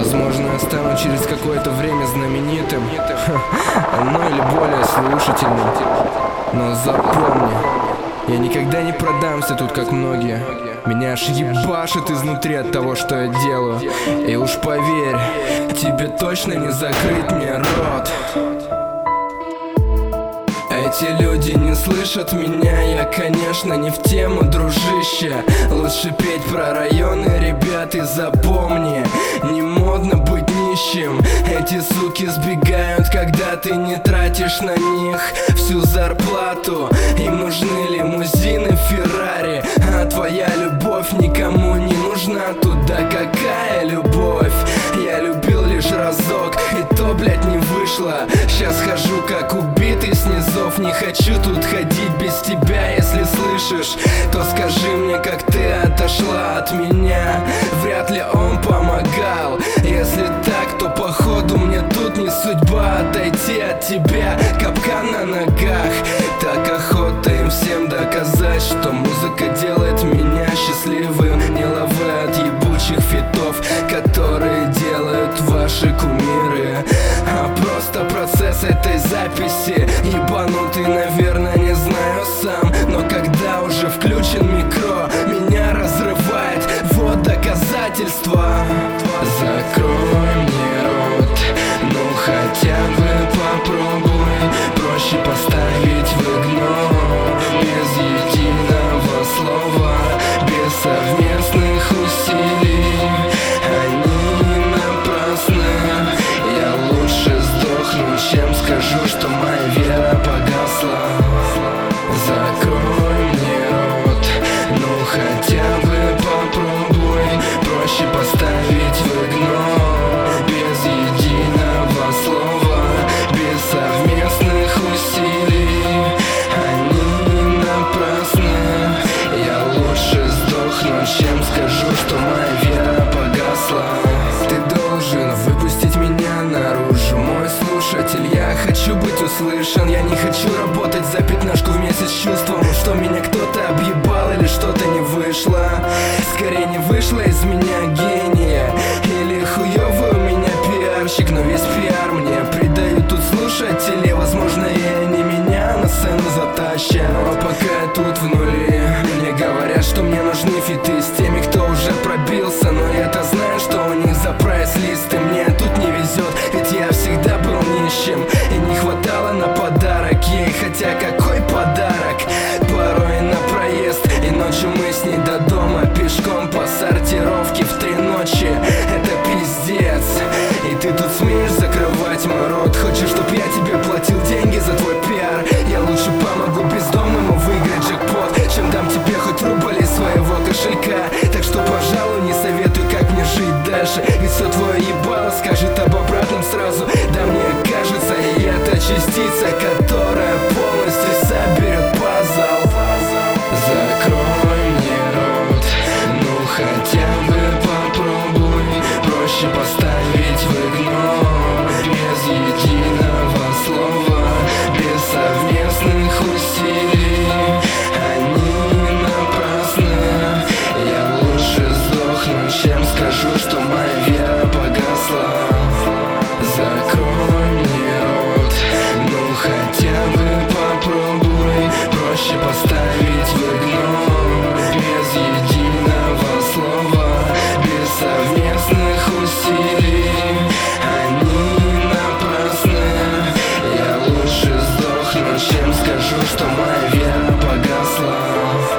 Возможно, я стану через какое-то время знаменитым, ну или более слушательным. Но запомни, я никогда не продамся тут, как многие. Меня аж ебашит изнутри от того, что я делаю. И уж поверь, тебе точно не закрыть мне рот. Эти люди не слышат меня, я, конечно, не в тему, дружище. Лучше петь про районы, ребят, и запомни, не модно быть нищим. Эти суки сбегают, когда ты не тратишь на них всю зарплату. Им нужны лимузины, Феррари, а твоя любовь никому не нужна. Туда какая любовь? Я любил лишь разок, и то, блядь, не вышло. Сейчас хожу как убитый с низов. Не хочу тут ходить без тебя. Если слышишь, то скажи мне, как ты отошла от меня. Вряд ли он помогал. Если так, то походу мне тут не судьба отойти от тебя. Капкан на ногах. Так охота им всем доказать, что музыка делает меня счастливым. Не лавы от ебучих фитов, которые делают ваши кумиры, а просто процесс этой записи. Ебанутый, наверное, не знаю сам, но когда уже включен микро, меня разрывает. Вот доказательства. Закрой мне рот, ну хотя бы попробуй. Проще поставить в игнор, без единого слова, без совместных усилий. Они напрасны. Я лучше сдохну, чем скажу, что моя вера погасла. Закрой мне рот, ну хотя бы попробуй. Проще поставить в игнор, без единого слова, без совместных усилий. Они напрасны. Я лучше сдохну, чем скажу, что моя вера погасла. Ты должен выпустить меня наружу, мой слушатель. Я хочу быть услышан. Я не хочу работать за пятнашку вместе с чувством, что меня кто-то объебал или что-то не вышло. Скорее не вышло из меня гения, или хуёвый у меня пиарщик. Но весь пиар мне придают тут слушатели. Возможно, я не меня на сцену затащу, но пока я тут в нуле. Мне говорят, что мне нужны фиты с теми, кто уже пробился, но я-то знаю, что у них за прайс-листы. Мне тут не везет, ведь я всегда был нищим, и не хватало на подарок ей. Хотя какой подарок? Порой на проезд, и ночью мы с ней до дома пешком по сортировке в 3 ночи. Это пиздец. И ты тут смеешь закрывать мой рот? Хочешь, чтоб я тебе платил деньги за твой пиар? Я лучше помогу бездомному выиграть джекпот, чем дам тебе хоть рубль из своего кошелька. Так что, пожалуй, не советуй, как мне жить дальше, ведь все твое ебало скажет об обратном сразу. Да мне кажется, и это частица, которая полностью соберет пазл. Закрой мне рот, ну хотя бы попробуй. Проще поставить в игнор, без единого слова, без совместных усилий. Они напрасны. Я лучше сдохну, чем скажу, что моя вера погасла. Закрой мне рот, ну хотя бы попробуй. Проще поставить в игнор, без единого слова, без совместных усилий. Они напрасны. Я лучше сдохну, чем скажу, что моя вера погасла.